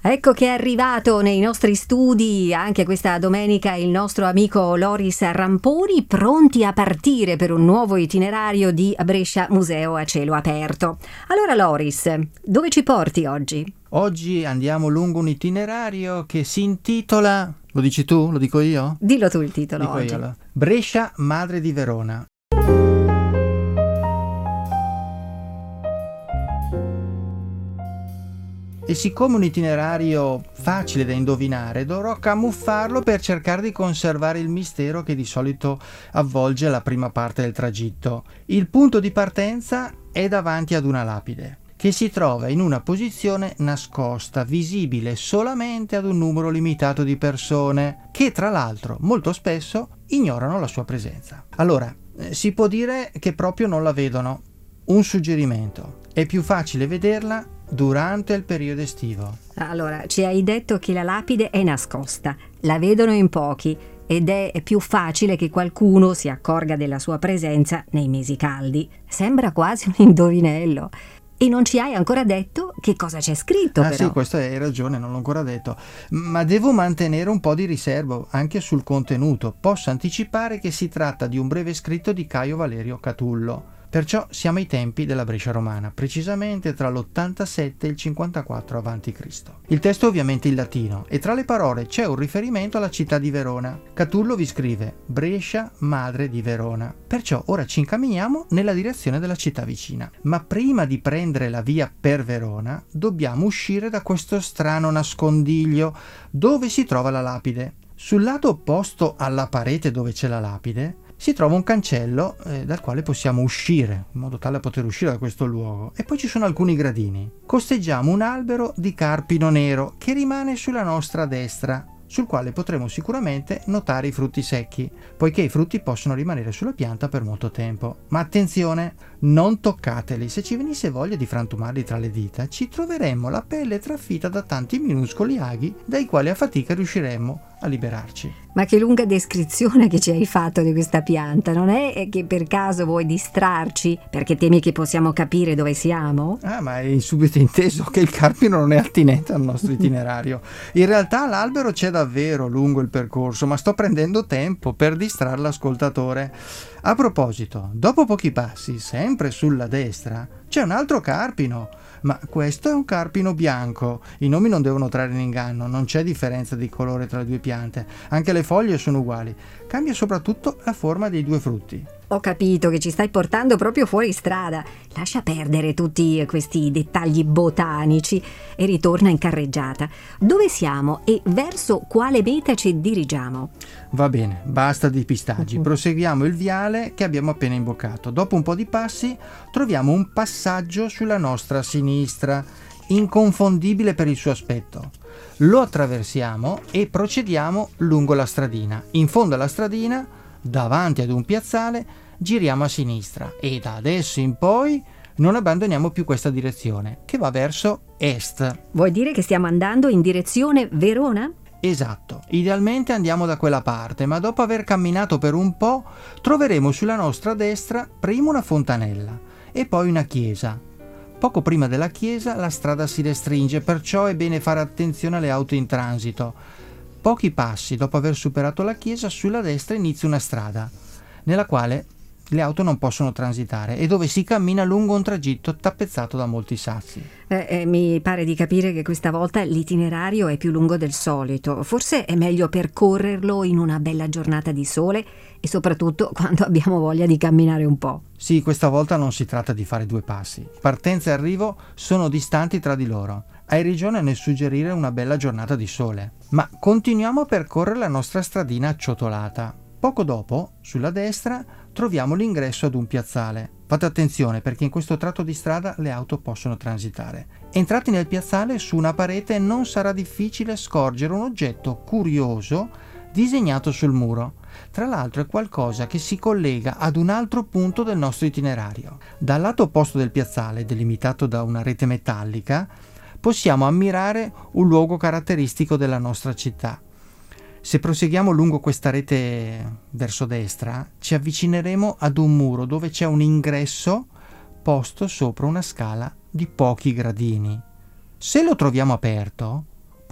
Ecco che è arrivato nei nostri studi anche questa domenica il nostro amico Loris Ramponi, pronti a partire per un nuovo itinerario di Brescia Museo a cielo aperto. Allora Loris, dove ci porti oggi? Oggi andiamo lungo un itinerario che si intitola... Lo dici tu? Lo dico io? Dillo tu il titolo Dico oggi. io, allora. Brescia, madre di Verona. E siccome un itinerario facile da indovinare, dovrò camuffarlo per cercare di conservare il mistero che di solito avvolge la prima parte del tragitto. Il punto di partenza è davanti ad una lapide, che si trova in una posizione nascosta, visibile solamente ad un numero limitato di persone, che tra l'altro molto spesso ignorano la sua presenza. Allora, si può dire che proprio non la vedono. Un suggerimento: è più facile vederla durante il periodo estivo. Allora, ci hai detto che la lapide è nascosta, la vedono in pochi ed è più facile che qualcuno si accorga della sua presenza nei mesi caldi. Sembra quasi un indovinello. E non ci hai ancora detto che cosa c'è scritto, però. Sì, questo hai ragione, non l'ho ancora detto. Ma devo mantenere un po' di riservo anche sul contenuto. Posso anticipare che si tratta di un breve scritto di Caio Valerio Catullo. Perciò siamo ai tempi della Brescia romana, precisamente tra l'87 e il 54 a.C. Il testo è ovviamente in latino e tra le parole c'è un riferimento alla città di Verona. Catullo vi scrive Brescia, madre di Verona. Perciò ora ci incamminiamo nella direzione della città vicina. Ma prima di prendere la via per Verona, dobbiamo uscire da questo strano nascondiglio dove si trova la lapide. Sul lato opposto alla parete dove c'è la lapide si trova un cancello dal quale possiamo uscire, in modo tale da poter uscire da questo luogo. E poi ci sono alcuni gradini. Costeggiamo un albero di carpino nero che rimane sulla nostra destra, sul quale potremo sicuramente notare i frutti secchi, poiché i frutti possono rimanere sulla pianta per molto tempo. Ma attenzione, non toccateli. Se ci venisse voglia di frantumarli tra le dita, ci troveremmo la pelle trafita da tanti minuscoli aghi dai quali a fatica riusciremmo a liberarci. Ma che lunga descrizione che ci hai fatto di questa pianta, non è che per caso vuoi distrarci perché temi che possiamo capire dove siamo? Ma hai subito inteso che il carpino non è attinente al nostro itinerario. In realtà l'albero c'è davvero lungo il percorso, ma sto prendendo tempo per distrarre l'ascoltatore. A proposito, dopo pochi passi, sempre sulla destra, c'è un altro carpino, ma questo è un carpino bianco. I nomi non devono trarre in inganno, non c'è differenza di colore tra le due piante, anche le foglie sono uguali, cambia soprattutto la forma dei due frutti. Ho capito che ci stai portando proprio fuori strada. Lascia perdere tutti questi dettagli botanici e ritorna in carreggiata. Dove siamo e verso quale meta ci dirigiamo? Va bene, basta di pistaggi. Proseguiamo il viale che abbiamo appena imboccato. Dopo un po' di passi troviamo un passaggio sulla nostra sinistra, inconfondibile per il suo aspetto. Lo attraversiamo e procediamo lungo la stradina. In fondo alla stradina, davanti ad un piazzale, giriamo a sinistra e da adesso in poi non abbandoniamo più questa direzione, che va verso est. Vuoi dire che stiamo andando in direzione Verona? Esatto, idealmente andiamo da quella parte, ma dopo aver camminato per un po' troveremo sulla nostra destra prima una fontanella e poi una chiesa. Poco prima della chiesa la strada si restringe, perciò è bene fare attenzione alle auto in transito. Pochi passi dopo aver superato la chiesa, sulla destra inizia una strada, nella quale le auto non possono transitare e dove si cammina lungo un tragitto tappezzato da molti sassi. Mi pare di capire che questa volta l'itinerario è più lungo del solito. Forse è meglio percorrerlo in una bella giornata di sole e soprattutto quando abbiamo voglia di camminare un po'. Sì, questa volta non si tratta di fare due passi. Partenza e arrivo sono distanti tra di loro. Hai ragione nel suggerire una bella giornata di sole. Ma continuiamo a percorrere la nostra stradina acciottolata. Poco dopo, sulla destra, troviamo l'ingresso ad un piazzale. Fate attenzione perché in questo tratto di strada le auto possono transitare. Entrati nel piazzale, su una parete non sarà difficile scorgere un oggetto curioso disegnato sul muro. Tra l'altro è qualcosa che si collega ad un altro punto del nostro itinerario. Dal lato opposto del piazzale, delimitato da una rete metallica, possiamo ammirare un luogo caratteristico della nostra città. Se proseguiamo lungo questa rete verso destra, ci avvicineremo ad un muro dove c'è un ingresso posto sopra una scala di pochi gradini. Se lo troviamo aperto,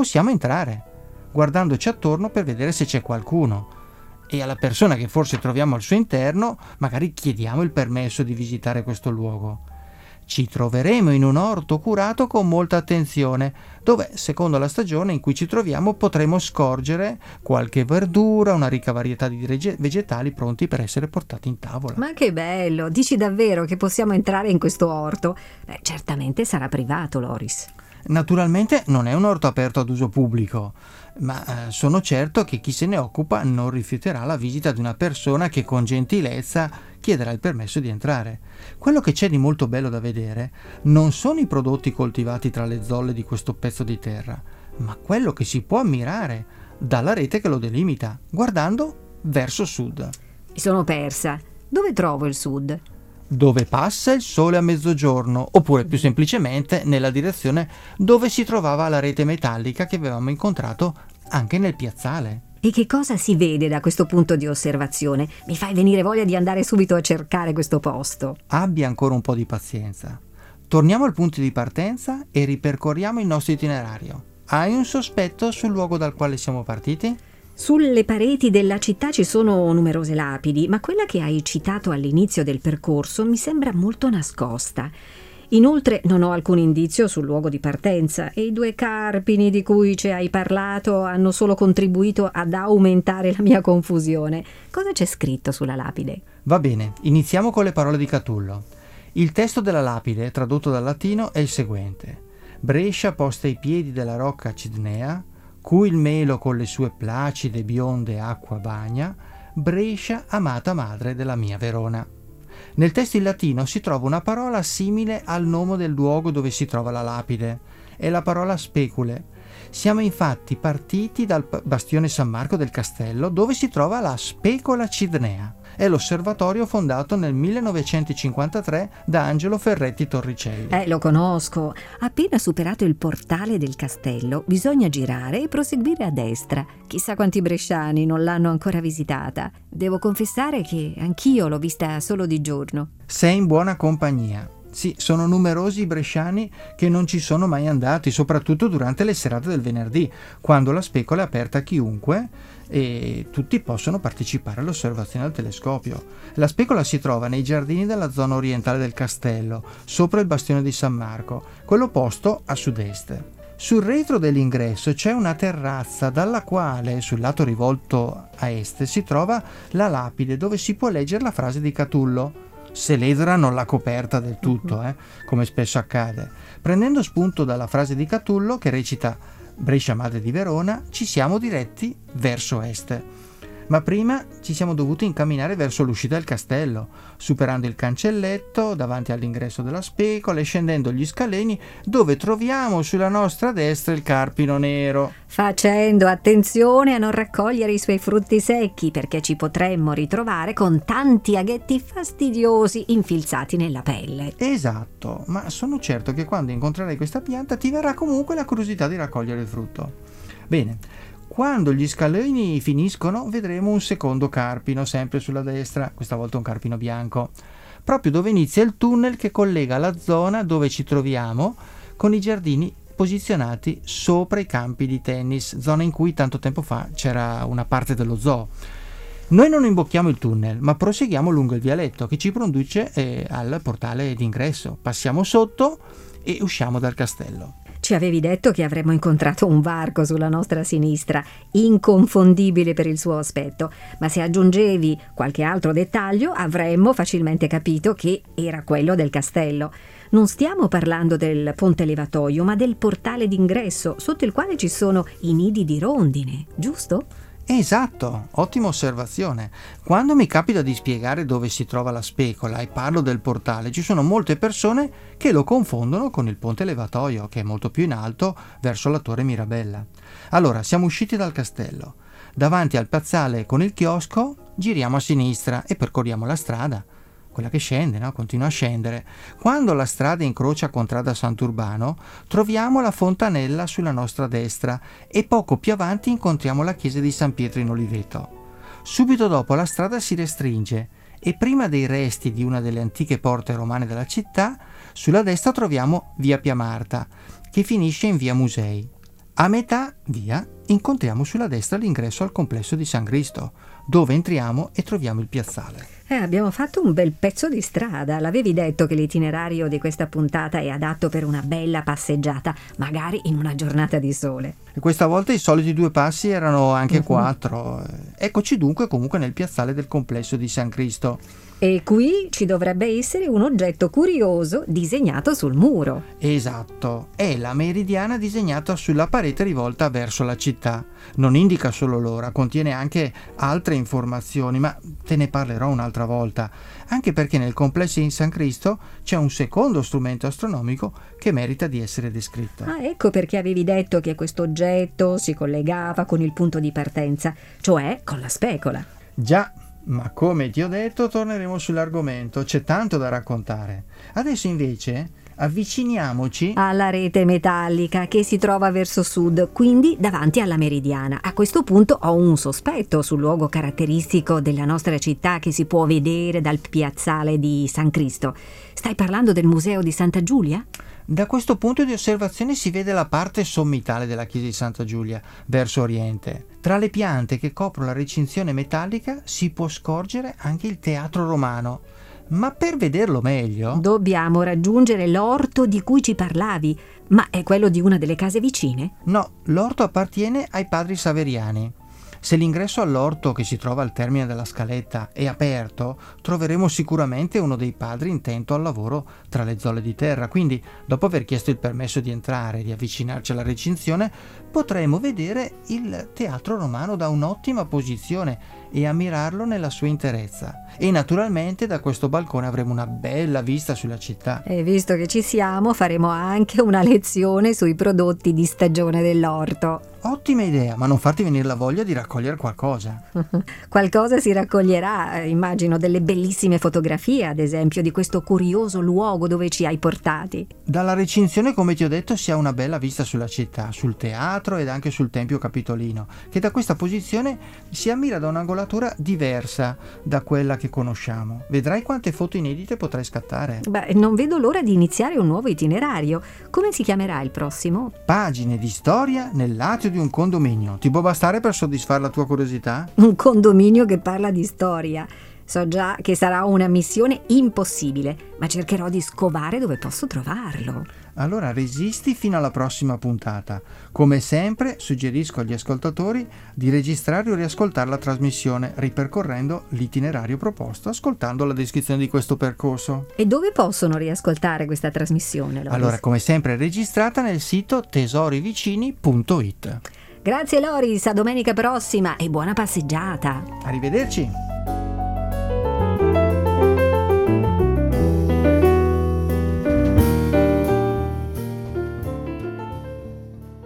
possiamo entrare, guardandoci attorno per vedere se c'è qualcuno. E alla persona che forse troviamo al suo interno, magari chiediamo il permesso di visitare questo luogo. Ci troveremo in un orto curato con molta attenzione, dove, secondo la stagione in cui ci troviamo, potremo scorgere qualche verdura, una ricca varietà di vegetali pronti per essere portati in tavola. Ma che bello! Dici davvero che possiamo entrare in questo orto? Certamente sarà privato, Loris. Naturalmente non è un orto aperto ad uso pubblico, ma sono certo che chi se ne occupa non rifiuterà la visita di una persona che con gentilezza chiederà il permesso di entrare. Quello che c'è di molto bello da vedere non sono i prodotti coltivati tra le zolle di questo pezzo di terra, ma quello che si può ammirare dalla rete che lo delimita, guardando verso sud. Mi sono persa. Dove trovo il sud? Dove passa il sole a mezzogiorno, oppure più semplicemente nella direzione dove si trovava la rete metallica che avevamo incontrato anche nel piazzale. E che cosa si vede da questo punto di osservazione? Mi fai venire voglia di andare subito a cercare questo posto. Abbia ancora un po' di pazienza. Torniamo al punto di partenza e ripercorriamo il nostro itinerario. Hai un sospetto sul luogo dal quale siamo partiti? Sulle pareti della città ci sono numerose lapidi, ma quella che hai citato all'inizio del percorso mi sembra molto nascosta. Inoltre non ho alcun indizio sul luogo di partenza e i 2 carpini di cui ci hai parlato hanno solo contribuito ad aumentare la mia confusione. Cosa c'è scritto sulla lapide? Va bene, iniziamo con le parole di Catullo. Il testo della lapide, tradotto dal latino, è il seguente: Brescia posta ai piedi della rocca Cidnea, cui il melo con le sue placide bionde acqua bagna, Brescia amata madre della mia Verona. Nel testo in latino si trova una parola simile al nome del luogo dove si trova la lapide, è la parola specule. Siamo infatti partiti dal bastione San Marco del Castello, dove si trova la Specola Cidnea. È l'osservatorio fondato nel 1953 da Angelo Ferretti Torricelli. Lo conosco. Appena superato il portale del castello, bisogna girare e proseguire a destra. Chissà quanti bresciani non l'hanno ancora visitata. Devo confessare che anch'io l'ho vista solo di giorno. Sei in buona compagnia. Sì, sono numerosi i bresciani che non ci sono mai andati, soprattutto durante le serate del venerdì, quando la specola è aperta a chiunque e tutti possono partecipare all'osservazione al telescopio. La specola si trova nei giardini della zona orientale del castello, sopra il bastione di San Marco, quello posto a sud-est. Sul retro dell'ingresso c'è una terrazza dalla quale, sul lato rivolto a est, si trova la lapide dove si può leggere la frase di Catullo. Se l'edera non l'ha coperta del tutto, come spesso accade. Prendendo spunto dalla frase di Catullo che recita Brescia madre di Verona, ci siamo diretti verso est. Ma prima ci siamo dovuti incamminare verso l'uscita del castello, superando il cancelletto davanti all'ingresso della specola e scendendo gli scalini, dove troviamo sulla nostra destra il carpino nero. Facendo attenzione a non raccogliere i suoi frutti secchi, perché ci potremmo ritrovare con tanti aghetti fastidiosi infilzati nella pelle. Esatto, ma sono certo che quando incontrerai questa pianta ti verrà comunque la curiosità di raccogliere il frutto. Bene. Quando gli scalini finiscono vedremo un secondo carpino, sempre sulla destra, questa volta un carpino bianco, proprio dove inizia il tunnel che collega la zona dove ci troviamo con i giardini posizionati sopra i campi di tennis, zona in cui tanto tempo fa c'era una parte dello zoo. Noi non imbocchiamo il tunnel, ma proseguiamo lungo il vialetto che ci conduce al portale d'ingresso. Passiamo sotto e usciamo dal castello. Ci avevi detto che avremmo incontrato un varco sulla nostra sinistra, inconfondibile per il suo aspetto, ma se aggiungevi qualche altro dettaglio avremmo facilmente capito che era quello del castello. Non stiamo parlando del ponte levatoio, ma del portale d'ingresso, sotto il quale ci sono i nidi di rondine, giusto? Esatto, ottima osservazione. Quando mi capita di spiegare dove si trova la specola e parlo del portale, ci sono molte persone che lo confondono con il ponte levatoio, che è molto più in alto verso la torre Mirabella. Allora, siamo usciti dal castello. Davanti al piazzale con il chiosco, giriamo a sinistra e percorriamo la strada. Quella che scende, no? Continua a scendere. Quando la strada incrocia Contrada Sant'Urbano, troviamo la fontanella sulla nostra destra e poco più avanti incontriamo la chiesa di San Pietro in Oliveto. Subito dopo la strada si restringe e prima dei resti di una delle antiche porte romane della città, sulla destra troviamo via Pia Marta, che finisce in via Musei. A metà via incontriamo sulla destra l'ingresso al complesso di San Cristo, dove entriamo e troviamo il piazzale. Abbiamo fatto un bel pezzo di strada. L'avevi detto che l'itinerario di questa puntata è adatto per una bella passeggiata, magari in una giornata di sole. E questa volta i soliti 2 passi erano anche 4. Eccoci dunque comunque nel piazzale del complesso di San Cristo. E qui ci dovrebbe essere un oggetto curioso disegnato sul muro. Esatto, è la meridiana disegnata sulla parete rivolta verso la città. Non indica solo l'ora, contiene anche altre informazioni, ma te ne parlerò un'altra volta, anche perché nel complesso di San Cristo c'è un secondo strumento astronomico che merita di essere descritto. Ecco perché avevi detto che questo oggetto si collegava con il punto di partenza, cioè con la specola. Già. Ma come ti ho detto, torneremo sull'argomento, c'è tanto da raccontare. Adesso invece avviciniamoci alla rete metallica che si trova verso sud, quindi davanti alla meridiana. A questo punto ho un sospetto sul luogo caratteristico della nostra città che si può vedere dal piazzale di San Cristo. Stai parlando del museo di Santa Giulia? Da questo punto di osservazione si vede la parte sommitale della chiesa di Santa Giulia, verso oriente. Tra le piante che coprono la recinzione metallica si può scorgere anche il teatro romano. Ma per vederlo meglio dobbiamo raggiungere l'orto di cui ci parlavi. Ma è quello di una delle case vicine? No, l'orto appartiene ai padri Saveriani. Se l'ingresso all'orto che si trova al termine della scaletta è aperto, troveremo sicuramente uno dei padri intento al lavoro tra le zolle di terra. Quindi, dopo aver chiesto il permesso di entrare e di avvicinarci alla recinzione, potremo vedere il teatro romano da un'ottima posizione e ammirarlo nella sua interezza. E naturalmente da questo balcone avremo una bella vista sulla città. E visto che ci siamo, faremo anche una lezione sui prodotti di stagione dell'orto. Ottima idea, ma non farti venire la voglia di raccogliere qualcosa. Qualcosa si raccoglierà, immagino delle bellissime fotografie, ad esempio, di questo curioso luogo dove ci hai portati. Dalla recinzione, come ti ho detto, si ha una bella vista sulla città, sul teatro ed anche sul Tempio Capitolino, che da questa posizione si ammira da un'angolatura diversa da quella che conosciamo. Vedrai quante foto inedite potrai scattare. Non vedo l'ora di iniziare un nuovo itinerario. Come si chiamerà il prossimo? Pagine di storia nell'atrio di un condominio. Ti può bastare per soddisfare la tua curiosità? Un condominio che parla di storia. So già che sarà una missione impossibile, ma cercherò di scovare dove posso trovarlo. Allora resisti fino alla prossima puntata. Come sempre suggerisco agli ascoltatori di registrare o riascoltare la trasmissione ripercorrendo l'itinerario proposto, ascoltando la descrizione di questo percorso. E dove possono riascoltare questa trasmissione, Loris? Allora, come sempre, è registrata nel sito tesorivicini.it. Grazie Loris, a domenica prossima e buona passeggiata. Arrivederci.